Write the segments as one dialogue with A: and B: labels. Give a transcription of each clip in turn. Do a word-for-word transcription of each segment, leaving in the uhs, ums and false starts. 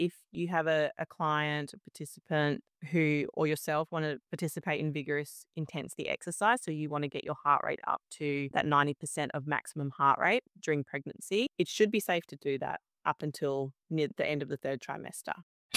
A: if you have a, a client, a participant who or yourself want to participate in vigorous intensity exercise, so you want to get your heart rate up to that ninety percent of maximum heart rate during pregnancy, it should be safe to do that up until near the end of the third trimester.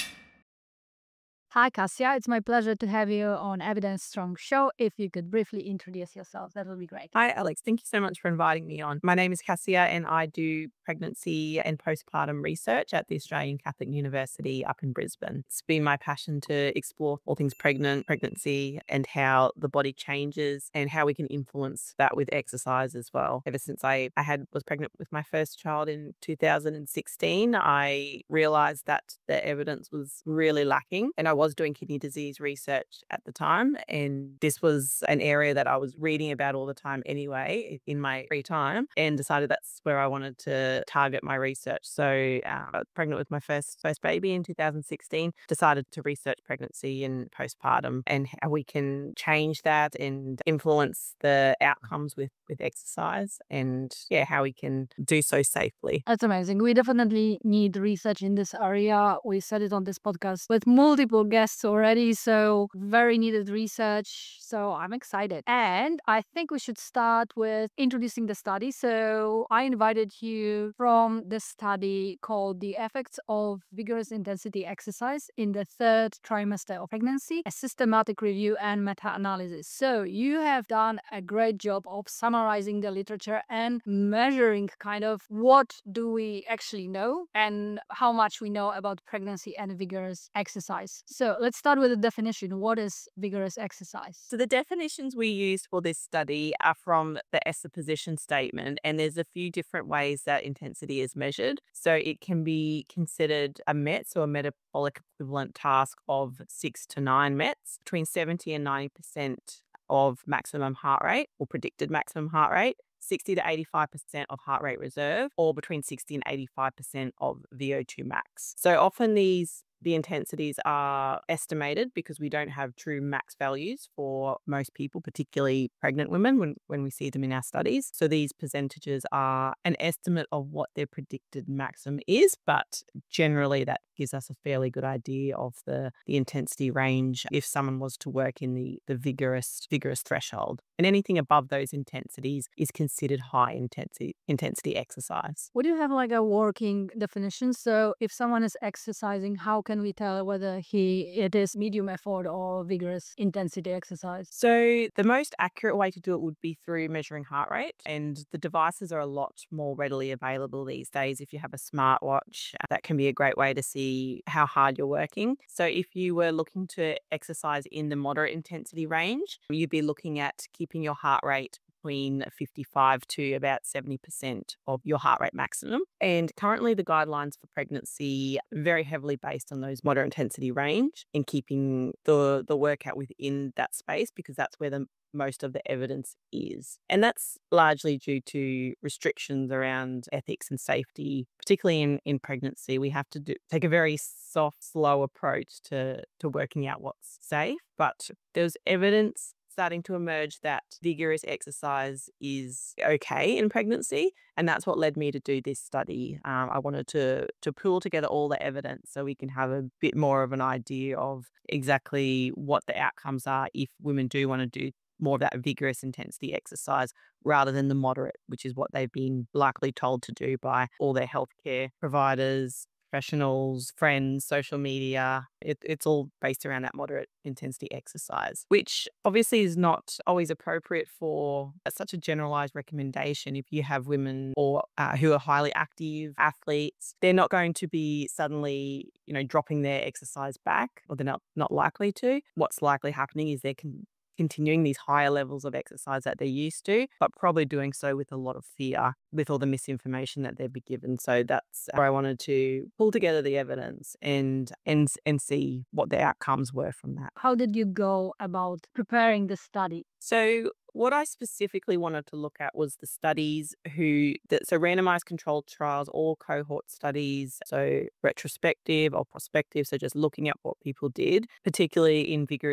B: Hi, Cassia. It's my pleasure to have you on Evidence Strong Show. If you could briefly introduce yourself, that would be great.
A: Hi, Alex. Thank you so much for inviting me on. My name is Cassia, and I do pregnancy and postpartum research at the Australian Catholic University up in Brisbane. It's been my passion to explore all things pregnant, pregnancy, and how the body changes and how we can influence that with exercise as well. Ever since I, I had was pregnant with my first child in two thousand sixteen, I realized that the evidence was really lacking, and I was doing kidney disease research at the time, and this was an area that I was reading about all the time anyway in my free time, and decided that's where I wanted to target my research. So uh, I was pregnant with my first first baby in two thousand sixteen, decided to research pregnancy and postpartum and how we can change that and influence the outcomes with, with exercise, and yeah, how we can do so safely.
B: That's amazing. We definitely need research in this area. We said it on this podcast with multiple guests already. So, very needed research. So, I'm excited. And I think we should start with introducing the study. So, I invited you from the study called The Effects of Vigorous Intensity Exercise in the Third Trimester of Pregnancy, a systematic review and meta analysis. So, you have done a great job of summarizing the literature and measuring kind of what do we actually know and how much we know about pregnancy and vigorous exercise. So let's start with the definition. What is vigorous exercise?
A: So the definitions we used for this study are from the ESSA position statement, and there's a few different ways that intensity is measured. So it can be considered a M E T S, or a metabolic equivalent task of six to nine M E T S, between seventy and ninety percent of maximum heart rate or predicted maximum heart rate, sixty to eighty-five percent of heart rate reserve, or between sixty and eighty-five percent of V O two max. So often these the intensities are estimated because we don't have true max values for most people, particularly pregnant women, when, when we see them in our studies. So these percentages are an estimate of what their predicted maximum is, but generally that gives us a fairly good idea of the, the intensity range if someone was to work in the, the vigorous vigorous threshold. And anything above those intensities is considered high intensity intensity exercise.
B: Would you have like a working definition? So if someone is exercising, how can we tell whether he it is medium effort or vigorous intensity exercise?
A: So the most accurate way to do it would be through measuring heart rate, and the devices are a lot more readily available these days. If you have a smartwatch, that can be a great way to see how hard you're working. So if you were looking to exercise in the moderate intensity range, you'd be looking at keeping your heart rate between fifty-five to about seventy percent of your heart rate maximum. And currently the guidelines for pregnancy are very heavily based on those moderate intensity range and keeping the, the workout within that space, because that's where the most of the evidence is. And that's largely due to restrictions around ethics and safety, particularly in, in pregnancy. We have to do, take a very soft, slow approach to, to working out what's safe. But there's evidence starting to emerge that vigorous exercise is okay in pregnancy. And that's what led me to do this study. Um, I wanted to, to pull together all the evidence so we can have a bit more of an idea of exactly what the outcomes are if women do want to do more of that vigorous intensity exercise rather than the moderate, which is what they've been likely told to do by all their healthcare providers, professionals, friends, social media. It, it's all based around that moderate intensity exercise, which obviously is not always appropriate for such a generalized recommendation. If you have women or uh, who are highly active athletes, they're not going to be suddenly, you know, dropping their exercise back, or they're not, not likely to. What's likely happening is they're con- continuing these higher levels of exercise that they're used to, but probably doing so with a lot of fear, with all the misinformation that they've been given. So that's where I wanted to pull together the evidence and and and see what the outcomes were from that.
B: How did you go about preparing the study?
A: So what I specifically wanted to look at was the studies who, that, so randomized controlled trials, all cohort studies, so retrospective or prospective, so just looking at what people did, particularly in vigorous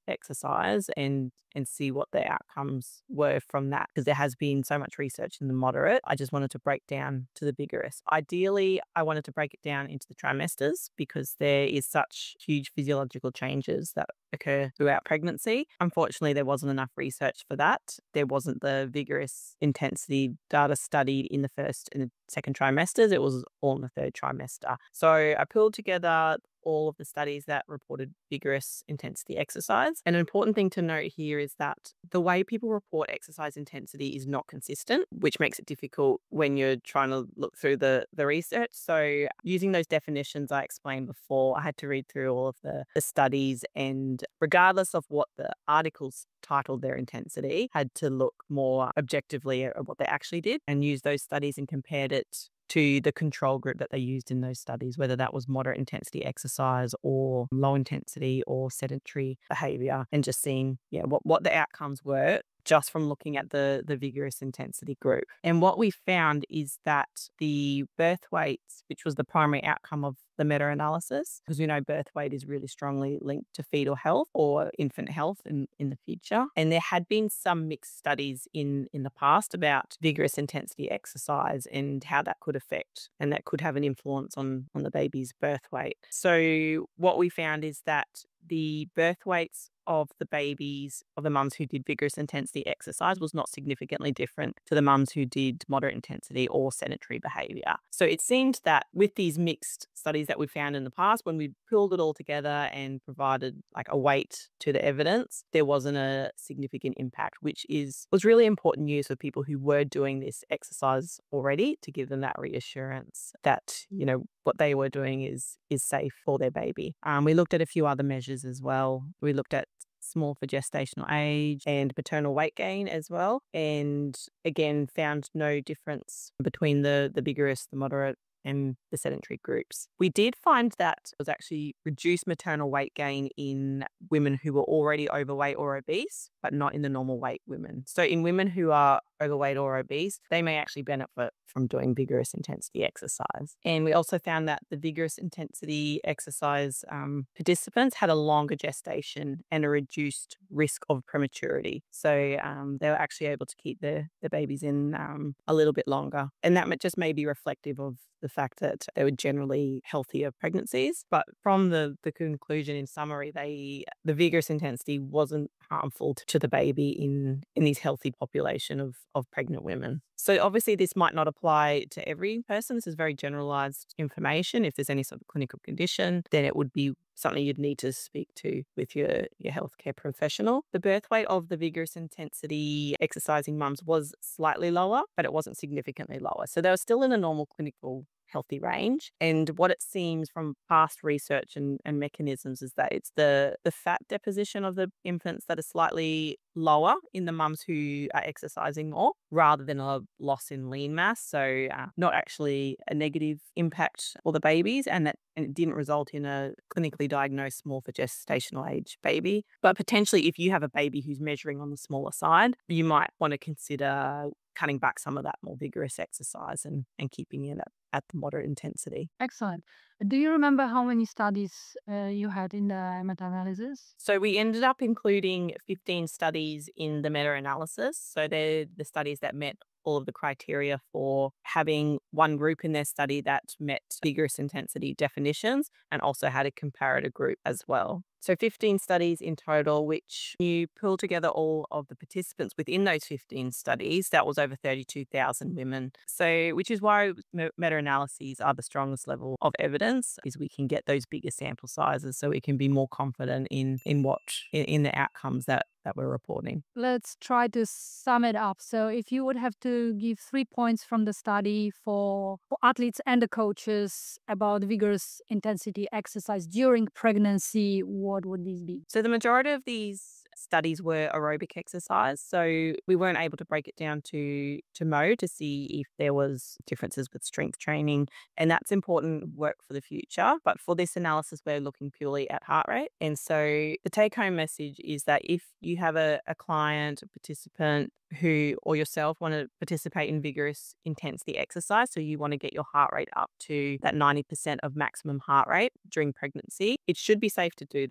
A: exercise and and see what the outcomes were from that, because there has been so much research in the moderate. I just wanted to break down to the vigorous. Ideally, I wanted to break it down into the trimesters because there is such huge physiological changes that occur throughout pregnancy. Unfortunately, there wasn't enough research for that. There wasn't the vigorous intensity data studied in the first and the second trimesters. It was all in the third trimester. So I pulled together all of the studies that reported vigorous intensity exercise. An important thing to note here is that the way people report exercise intensity is not consistent, which makes it difficult when you're trying to look through the, the research. So using those definitions I explained before, I had to read through all of the, the studies, and regardless of what the articles titled their intensity, had to look more objectively at what they actually did and use those studies and compared it to the control group that they used in those studies, whether that was moderate intensity exercise or low intensity or sedentary behavior, and just seeing yeah what, what the outcomes were just from looking at the, the vigorous intensity group. And what we found is that the birth weights, which was the primary outcome of the meta-analysis, because we know birth weight is really strongly linked to fetal health or infant health in, in the future. And there had been some mixed studies in, in the past about vigorous intensity exercise and how that could affect and that could have an influence on, on the baby's birth weight. So what we found is that the birth weights of the babies of the mums who did vigorous intensity exercise was not significantly different to the mums who did moderate intensity or sedentary behavior. So it seemed that with these mixed studies that we found in the past, when we pulled it all together and provided like a weight to the evidence, there wasn't a significant impact, which is was really important news for people who were doing this exercise already, to give them that reassurance that, you know, what they were doing is is safe for their baby. Um, we looked at a few other measures as well. We looked at small for gestational age and maternal weight gain as well, and again found no difference between the the vigorous, the moderate and the sedentary groups. We did find that it was actually reduced maternal weight gain in women who were already overweight or obese, but not in the normal weight women. So in women who are overweight or obese, they may actually benefit from doing vigorous intensity exercise. And we also found that the vigorous intensity exercise um, participants had a longer gestation and a reduced risk of prematurity. So um, they were actually able to keep the, the babies in um, a little bit longer. And that just may be reflective of the fact that they were generally healthier pregnancies. But from the, the conclusion, in summary, they the vigorous intensity wasn't harmful to the baby in, in this healthy population of, of pregnant women. So obviously this might not apply to every person. This is very generalized information. If there's any sort of clinical condition, then it would be something you'd need to speak to with your, your healthcare professional. The birth weight of the vigorous intensity exercising mums was slightly lower, but it wasn't significantly lower. So they were still in a normal clinical healthy range. And what it seems from past research and, and mechanisms is that it's the, the fat deposition of the infants that are slightly lower in the mums who are exercising more, rather than a loss in lean mass. So uh, not actually a negative impact for the babies, and that and it didn't result in a clinically diagnosed small for gestational age baby. But potentially if you have a baby who's measuring on the smaller side, you might want to consider cutting back some of that more vigorous exercise and, and keeping it at, at the moderate intensity.
B: Excellent. Do you remember how many studies uh, you had in the meta-analysis?
A: So we ended up including fifteen studies in the meta-analysis. So they're the studies that met all of the criteria for having one group in their study that met vigorous intensity definitions and also had a comparator group as well. So fifteen studies in total, which you pull together all of the participants within those fifteen studies, that was over thirty-two thousand women. So, which is why meta-analyses are the strongest level of evidence, is we can get those bigger sample sizes so we can be more confident in, in what, in, in the outcomes that that we're reporting.
B: Let's try to sum it up. So if you would have to give three points from the study for, for athletes and the coaches about vigorous intensity exercise during pregnancy, what would these be?
A: So the majority of these studies were aerobic exercise. So we weren't able to break it down to, to mode to see if there was differences with strength training. And that's important work for the future. But for this analysis, we're looking purely at heart rate. And so the take home message is that if you have a, a client, a participant who or yourself want to participate in vigorous intensity exercise, so you want to get your heart rate up to that ninety percent of maximum heart rate during pregnancy, it should be safe to do that.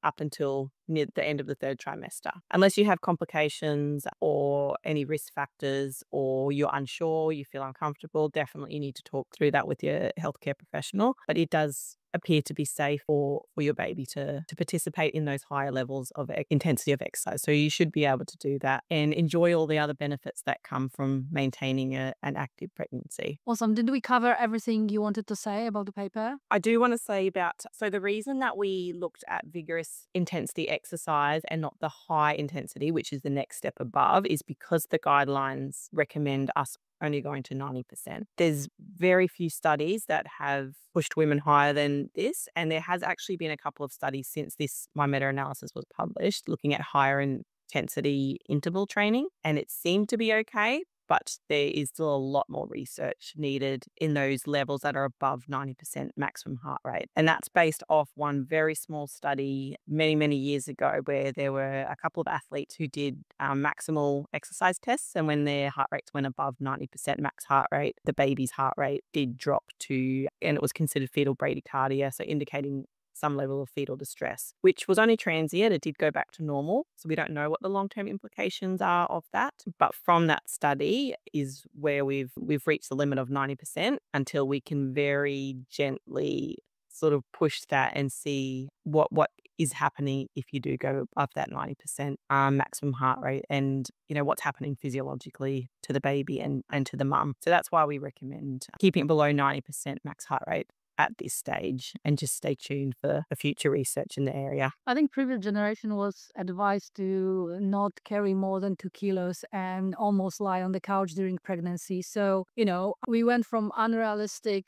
A: up until near the end of the third trimester. Unless you have complications or any risk factors, or you're unsure, you feel uncomfortable, definitely you need to talk through that with your healthcare professional. But it does appear to be safe for, for your baby to, to participate in those higher levels of e- intensity of exercise. So you should be able to do that and enjoy all the other benefits that come from maintaining a, an active pregnancy.
B: Awesome. Did we cover everything you wanted to say about the paper?
A: I do want to say about, so the reason that we looked at vigorous intensity exercise and not the high intensity, which is the next step above, is because the guidelines recommend us only going to ninety percent. There's very few studies that have pushed women higher than this. And there has actually been a couple of studies since this, my meta-analysis was published, looking at higher intensity interval training. And it seemed to be okay. But there is still a lot more research needed in those levels that are above ninety percent maximum heart rate. And that's based off one very small study many, many years ago where there were a couple of athletes who did um, maximal exercise tests. And when their heart rates went above ninety percent max heart rate, the baby's heart rate did drop to, and it was considered fetal bradycardia, so indicating some level of fetal distress, which was only transient. It did go back to normal. So we don't know what the long-term implications are of that. But from that study is where we've we've reached the limit of ninety percent until we can very gently sort of push that and see what what is happening if you do go above that ninety percent um, maximum heart rate, and you know what's happening physiologically to the baby and, and to the mum. So that's why we recommend keeping it below ninety percent max heart rate at this stage, and just stay tuned for the future research in the area.
B: I think previous generation was advised to not carry more than two kilos and almost lie on the couch during pregnancy. So, you know, we went from unrealistic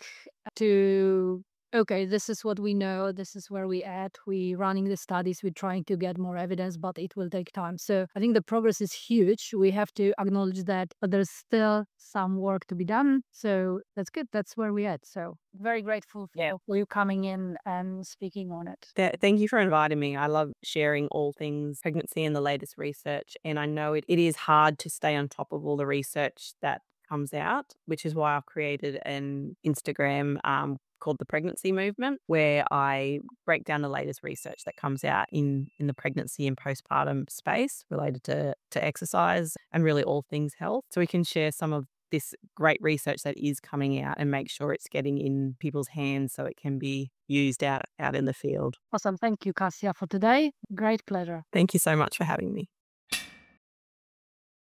B: to okay, this is what we know, this is where we at, we running the studies, we're trying to get more evidence, but it will take time. So I think the progress is huge. We have to acknowledge that, but there's still some work to be done. So that's good. That's where we at. So very grateful for,
A: Yeah.
B: for you coming in and speaking on it.
A: Th- Thank you for inviting me. I love sharing all things pregnancy and the latest research. And I know it, it is hard to stay on top of all the research that comes out, which is why I've created an Instagram um, called The Pregnancy Movement, where I break down the latest research that comes out in, in the pregnancy and postpartum space related to, to exercise and really all things health. So we can share some of this great research that is coming out and make sure it's getting in people's hands so it can be used out, out in the field.
B: Awesome. Thank you, Cassia, for today. Great pleasure.
A: Thank you so much for having me.